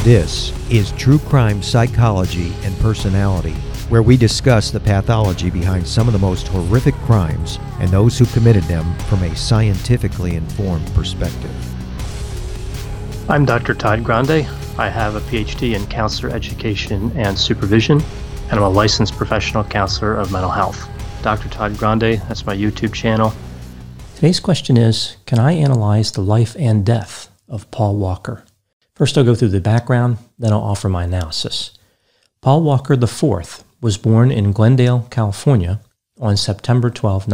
This is True Crime Psychology and Personality, where we discuss the pathology behind some of the most horrific crimes and those who committed them from a scientifically informed perspective. I'm Dr. Todd Grande. I have a PhD in counselor education and supervision, and I'm a licensed professional counselor of mental health. Dr. Todd Grande, that's my YouTube channel. Today's question is, can I analyze the life and death of Paul Walker? First, I'll go through the background, then I'll offer my analysis. Paul Walker IV was born in Glendale, California on September 12,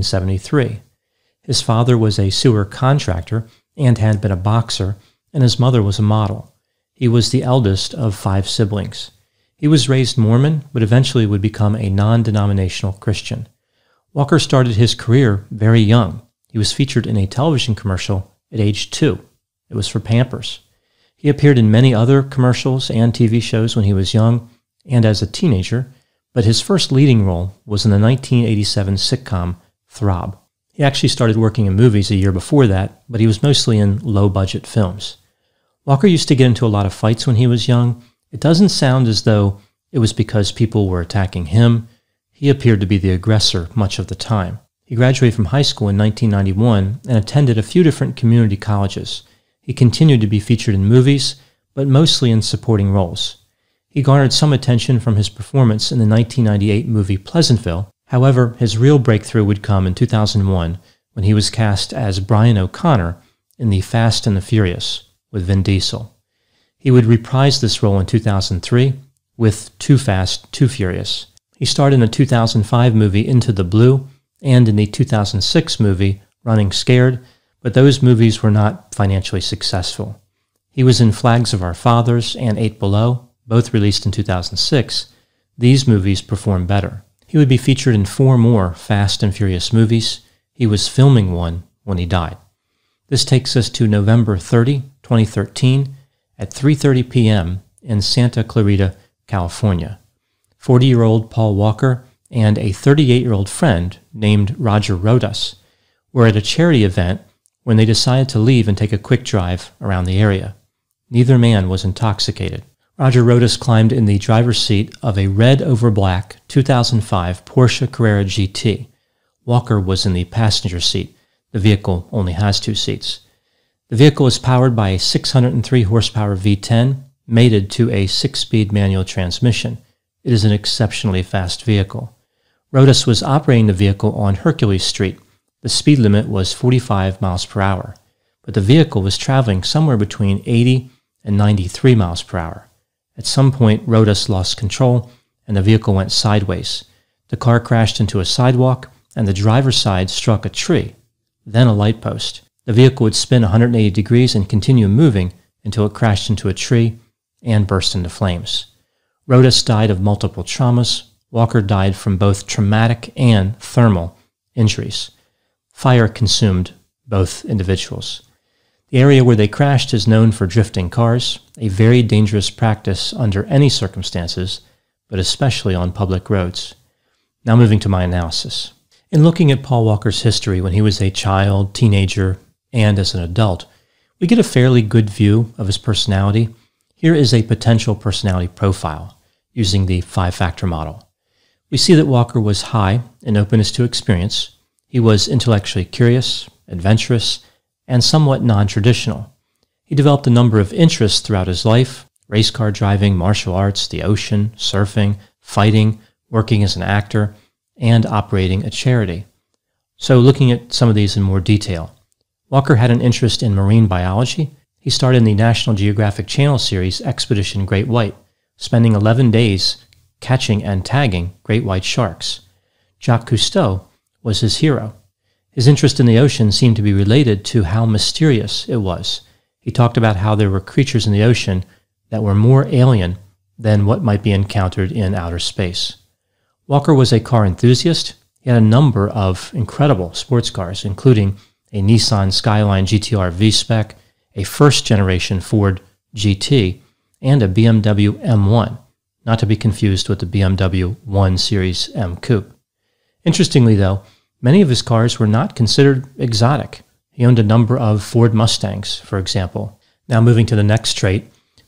1973. His father was a sewer contractor and had been a boxer, and his mother was a model. He was the eldest of 5 siblings. He was raised Mormon, but eventually would become a non-denominational Christian. Walker started his career very young. He was featured in a television commercial at age 2. It was for Pampers. He appeared in many other commercials and TV shows when he was young and as a teenager, but his first leading role was in the 1987 sitcom Throb. He actually started working in movies a year before that, but he was mostly in low-budget films. Walker used to get into a lot of fights when he was young. It doesn't sound as though it was because people were attacking him. He appeared to be the aggressor much of the time. He graduated from high school in 1991 and attended a few different community colleges. He continued to be featured in movies, but mostly in supporting roles. He garnered some attention from his performance in the 1998 movie Pleasantville. However, his real breakthrough would come in 2001 when he was cast as Brian O'Connor in The Fast and the Furious with Vin Diesel. He would reprise this role in 2003 with Too Fast, Too Furious. He starred in the 2005 movie Into the Blue and in the 2006 movie Running Scared, but those movies were not financially successful. He was in Flags of Our Fathers and 8 Below, both released in 2006. These movies performed better. He would be featured in 4 more Fast and Furious movies. He was filming one when he died. This takes us to November 30, 2013, at 3:30 p.m. in Santa Clarita, California. 40-year-old Paul Walker and a 38-year-old friend named Roger Rodas were at a charity event when they decided to leave and take a quick drive around the area. Neither man was intoxicated. Roger Rodas climbed in the driver's seat of a red over black 2005 Porsche Carrera GT. Walker was in the passenger seat. The vehicle only has 2 seats. The vehicle is powered by a 603 horsepower V10 mated to a 6-speed manual transmission. It is an exceptionally fast vehicle. Rodas was operating the vehicle on Hercules Street. The speed limit was 45 miles per hour, but the vehicle was traveling somewhere between 80 and 93 miles per hour. At some point, Rodas lost control, and the vehicle went sideways. The car crashed into a sidewalk, and the driver's side struck a tree, then a light post. The vehicle would spin 180 degrees and continue moving until it crashed into a tree and burst into flames. Rodas died of multiple traumas. Walker died from both traumatic and thermal injuries. Fire consumed both individuals. The area where they crashed is known for drifting cars, a very dangerous practice under any circumstances, but especially on public roads. Now moving to my analysis. In looking at Paul Walker's history when he was a child, teenager, and as an adult, we get a fairly good view of his personality. Here is a potential personality profile using the 5-factor model. We see that Walker was high in openness to experience. He was intellectually curious, adventurous, and somewhat non-traditional. He developed a number of interests throughout his life: race car driving, martial arts, the ocean, surfing, fighting, working as an actor, and operating a charity. So looking at some of these in more detail. Walker had an interest in marine biology. He starred in the National Geographic Channel series Expedition Great White, spending 11 days catching and tagging great white sharks. Jacques Cousteau was his hero. His interest in the ocean seemed to be related to how mysterious it was. He talked about how there were creatures in the ocean that were more alien than what might be encountered in outer space. Walker was a car enthusiast. He had a number of incredible sports cars, including a Nissan Skyline GTR V-Spec, a first-generation Ford GT, and a BMW M1, not to be confused with the BMW 1 Series M Coupe. Interestingly, though, many of his cars were not considered exotic. He owned a number of Ford Mustangs, for example. Now moving to the next trait,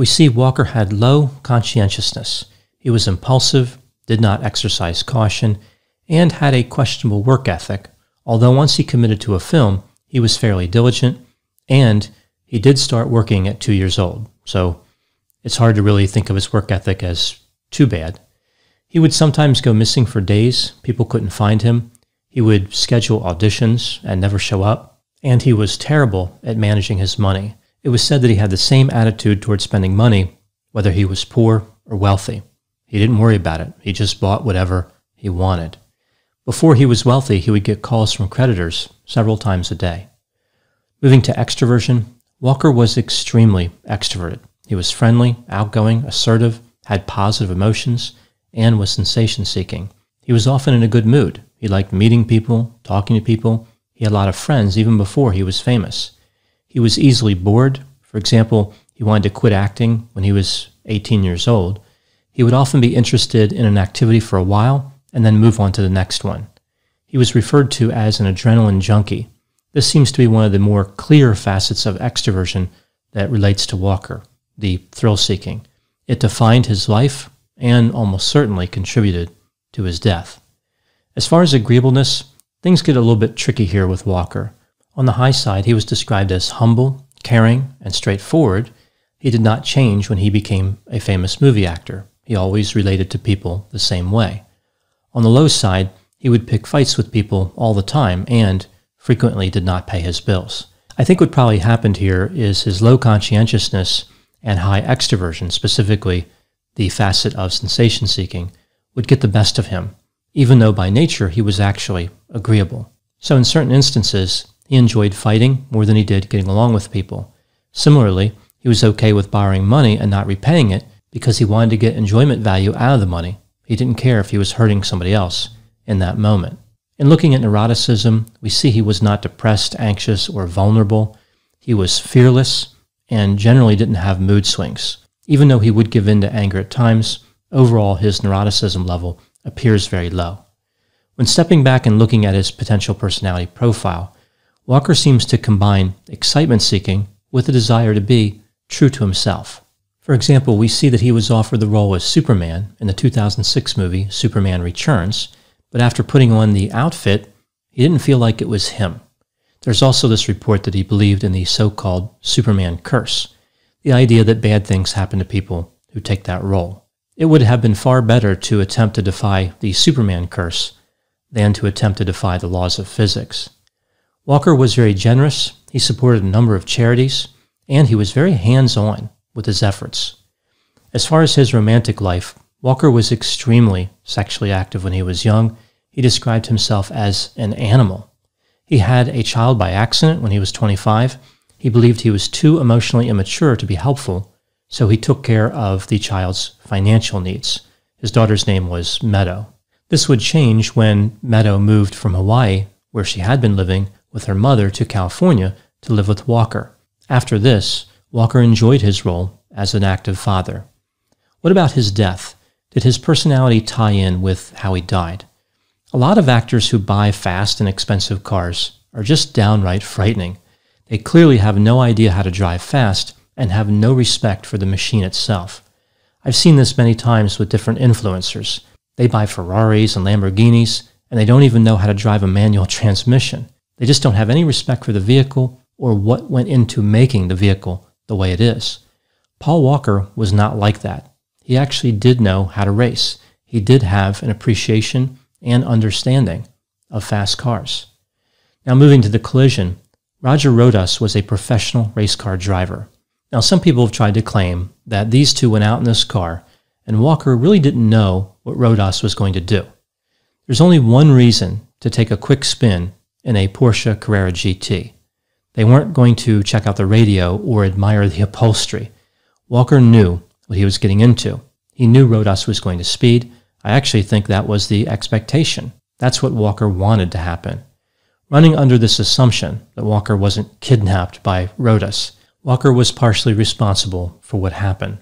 we see Walker had low conscientiousness. He was impulsive, did not exercise caution, and had a questionable work ethic, although once he committed to a film, he was fairly diligent, and he did start working at 2 years old, so it's hard to really think of his work ethic as too bad. He would sometimes go missing for days. People couldn't find him. He would schedule auditions and never show up, and he was terrible at managing his money. It was said that he had the same attitude toward spending money, whether he was poor or wealthy. He didn't worry about it. He just bought whatever he wanted. Before he was wealthy, he would get calls from creditors several times a day. Moving to extroversion, Walker was extremely extroverted. He was friendly, outgoing, assertive, had positive emotions, and was sensation-seeking. He was often in a good mood. He liked meeting people, talking to people. He had a lot of friends even before he was famous. He was easily bored. For example, he wanted to quit acting when he was 18 years old. He would often be interested in an activity for a while and then move on to the next one. He was referred to as an adrenaline junkie. This seems to be one of the more clear facets of extroversion that relates to Walker, the thrill-seeking. It defined his life and almost certainly contributed to his death. As far as agreeableness, things get a little bit tricky here with Walker. On the high side, he was described as humble, caring, and straightforward. He did not change when he became a famous movie actor. He always related to people the same way. On the low side, he would pick fights with people all the time and frequently did not pay his bills. I think what probably happened here is his low conscientiousness and high extroversion, specifically the facet of sensation-seeking, would get the best of him, even though by nature he was actually agreeable. So in certain instances, he enjoyed fighting more than he did getting along with people. Similarly, he was okay with borrowing money and not repaying it because he wanted to get enjoyment value out of the money. He didn't care if he was hurting somebody else in that moment. In looking at neuroticism, we see he was not depressed, anxious, or vulnerable. He was fearless and generally didn't have mood swings. Even though he would give in to anger at times, overall his neuroticism level appears very low. When stepping back and looking at his potential personality profile, Walker seems to combine excitement-seeking with a desire to be true to himself. For example, we see that he was offered the role as Superman in the 2006 movie Superman Returns, but after putting on the outfit, he didn't feel like it was him. There's also this report that he believed in the so-called Superman curse, the idea that bad things happen to people who take that role. It would have been far better to attempt to defy the Superman curse than to attempt to defy the laws of physics. Walker was very generous. He supported a number of charities, and he was very hands-on with his efforts. As far as his romantic life, Walker was extremely sexually active when he was young. He described himself as an animal. He had a child by accident when he was 25. He believed he was too emotionally immature to be helpful, so he took care of the child's financial needs. His daughter's name was Meadow. This would change when Meadow moved from Hawaii, where she had been living with her mother, to California to live with Walker. After this, Walker enjoyed his role as an active father. What about his death? Did his personality tie in with how he died? A lot of actors who buy fast and expensive cars are just downright frightening. They clearly have no idea how to drive fast and have no respect for the machine itself. I've seen this many times with different influencers. They buy Ferraris and Lamborghinis, and they don't even know how to drive a manual transmission. They just don't have any respect for the vehicle or what went into making the vehicle the way it is. Paul Walker was not like that. He actually did know how to race. He did have an appreciation and understanding of fast cars. Now moving to the collision, Roger Rodas was a professional race car driver. Now some people have tried to claim that these two went out in this car and Walker really didn't know what Rodas was going to do. There's only one reason to take a quick spin in a Porsche Carrera GT. They weren't going to check out the radio or admire the upholstery. Walker knew what he was getting into. He knew Rodas was going to speed. I actually think that was the expectation. That's what Walker wanted to happen. Running under this assumption that Walker wasn't kidnapped by Rodas, Walker was partially responsible for what happened.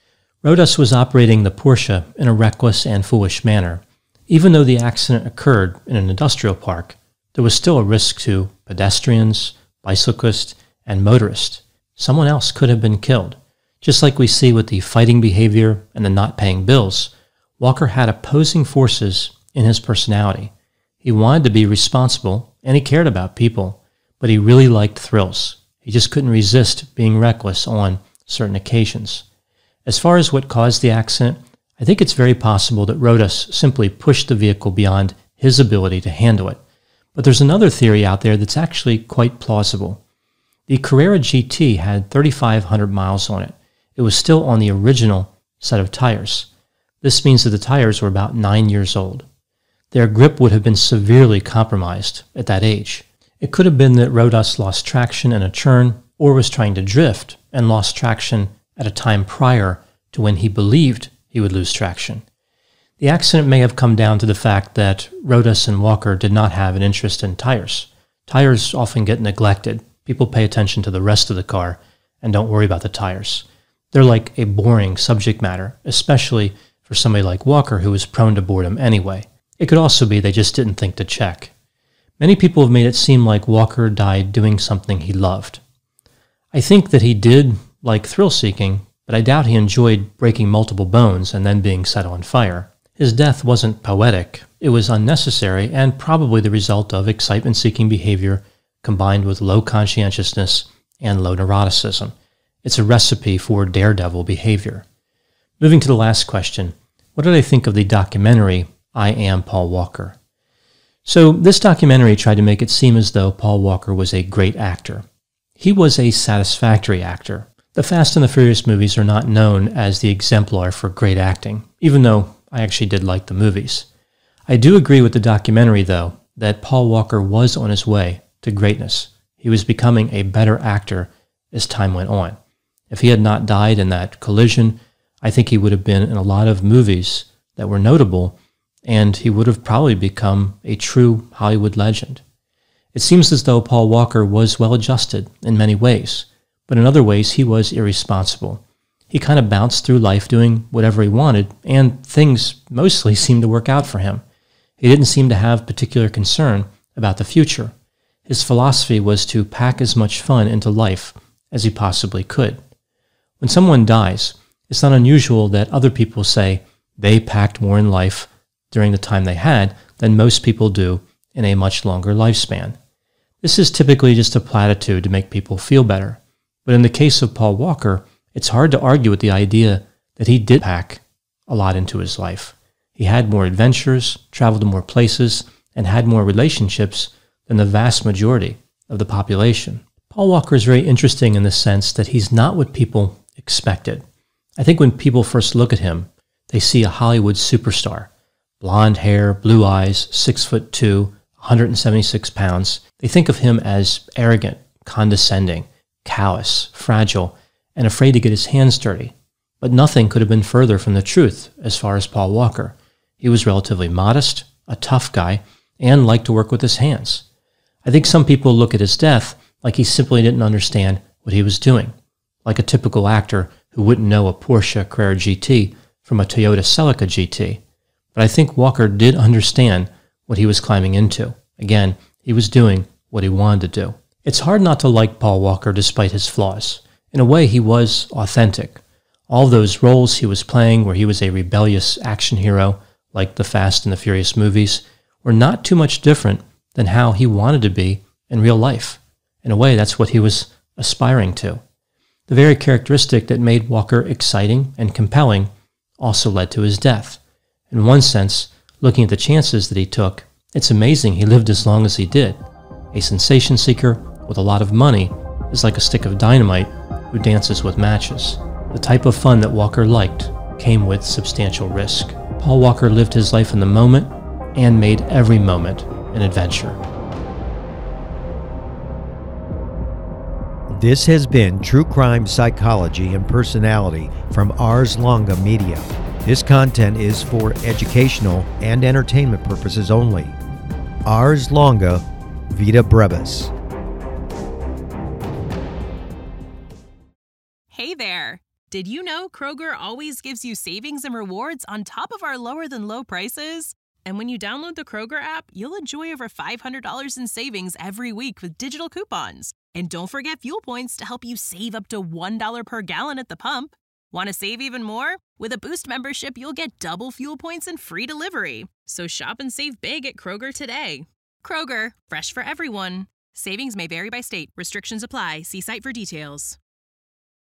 Rodas was operating the Porsche in a reckless and foolish manner. Even though the accident occurred in an industrial park, there was still a risk to pedestrians, bicyclists, and motorists. Someone else could have been killed. Just like we see with the fighting behavior and the not paying bills, Walker had opposing forces in his personality. He wanted to be responsible and he cared about people, but he really liked thrills. He just couldn't resist being reckless on certain occasions. As far as what caused the accident, I think it's very possible that Rodas simply pushed the vehicle beyond his ability to handle it. But there's another theory out there that's actually quite plausible. The Carrera GT had 3,500 miles on it. It was still on the original set of tires. This means that the tires were about 9 years old. Their grip would have been severely compromised at that age. It could have been that Rodas lost traction in a turn or was trying to drift and lost traction at a time prior to when he believed he would lose traction. The accident may have come down to the fact that Rodas and Walker did not have an interest in tires. Tires often get neglected. People pay attention to the rest of the car and don't worry about the tires. They're like a boring subject matter, especially for somebody like Walker who is prone to boredom anyway. It could also be they just didn't think to check. Many people have made it seem like Walker died doing something he loved. I think that he did like thrill-seeking, but I doubt he enjoyed breaking multiple bones and then being set on fire. His death wasn't poetic. It was unnecessary and probably the result of excitement-seeking behavior combined with low conscientiousness and low neuroticism. It's a recipe for daredevil behavior. Moving to the last question, what did I think of the documentary, I Am Paul Walker? So this documentary tried to make it seem as though Paul Walker was a great actor. He was a satisfactory actor. The Fast and the Furious movies are not known as the exemplar for great acting, even though I actually did like the movies. I do agree with the documentary, though, that Paul Walker was on his way to greatness. He was becoming a better actor as time went on. If he had not died in that collision, I think he would have been in a lot of movies that were notable, and he would have probably become a true Hollywood legend. It seems as though Paul Walker was well-adjusted in many ways, but in other ways he was irresponsible. He kind of bounced through life doing whatever he wanted, and things mostly seemed to work out for him. He didn't seem to have particular concern about the future. His philosophy was to pack as much fun into life as he possibly could. When someone dies, it's not unusual that other people say they packed more in life during the time they had than most people do in a much longer lifespan. This is typically just a platitude to make people feel better. But in the case of Paul Walker, it's hard to argue with the idea that he did pack a lot into his life. He had more adventures, traveled to more places, and had more relationships than the vast majority of the population. Paul Walker is very interesting in the sense that he's not what people expected. I think when people first look at him, they see a Hollywood superstar. Blonde hair, blue eyes, 6'2", 176 pounds. They think of him as arrogant, condescending, callous, fragile, and afraid to get his hands dirty. But nothing could have been further from the truth as far as Paul Walker. He was relatively modest, a tough guy, and liked to work with his hands. I think some people look at his death like he simply didn't understand what he was doing, like a typical actor who wouldn't know a Porsche Carrera GT from a Toyota Celica GT. But I think Walker did understand what he was climbing into. Again, he was doing what he wanted to do. It's hard not to like Paul Walker despite his flaws. In a way, he was authentic. All those roles he was playing where he was a rebellious action hero, like the Fast and the Furious movies, were not too much different than how he wanted to be in real life. In a way, that's what he was aspiring to. The very characteristic that made Walker exciting and compelling also led to his death. In one sense, looking at the chances that he took, it's amazing he lived as long as he did. A sensation seeker with a lot of money is like a stick of dynamite who dances with matches. The type of fun that Walker liked came with substantial risk. Paul Walker lived his life in the moment and made every moment an adventure. This has been True Crime Psychology and Personality from Ars Longa Media. This content is for educational and entertainment purposes only. Ars Longa, Vita Brevis. Hey there! Did you know Kroger always gives you savings and rewards on top of our lower-than-low prices? And when you download the Kroger app, you'll enjoy over $500 in savings every week with digital coupons. And don't forget fuel points to help you save up to $1 per gallon at the pump. Want to save even more? With a Boost membership, you'll get double fuel points and free delivery. So shop and save big at Kroger today. Kroger, fresh for everyone. Savings may vary by state. Restrictions apply. See site for details.